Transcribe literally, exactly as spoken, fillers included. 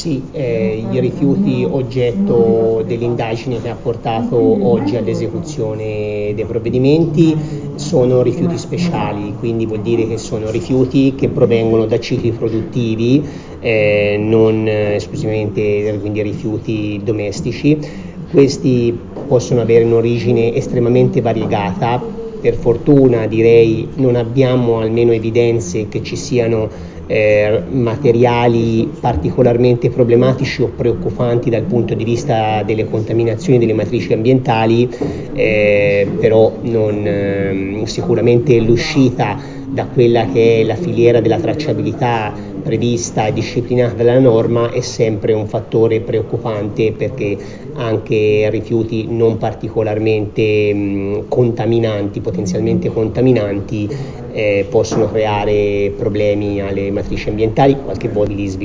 Sì, eh, i rifiuti oggetto dell'indagine che ha portato oggi all'esecuzione dei provvedimenti sono rifiuti speciali, quindi vuol dire che sono rifiuti che provengono da cicli produttivi, eh, non eh, esclusivamente quindi rifiuti domestici. Questi possono avere un'origine estremamente variegata. Per fortuna direi non abbiamo almeno evidenze che ci siano eh, materiali particolarmente problematici o preoccupanti dal punto di vista delle contaminazioni delle matrici ambientali, eh, però non, eh, sicuramente l'uscita da quella che è la filiera della tracciabilità prevista e disciplinata dalla norma è sempre un fattore preoccupante, perché anche rifiuti non particolarmente mh, contaminanti, potenzialmente contaminanti, eh, possono creare problemi alle matrici ambientali, qualche volta li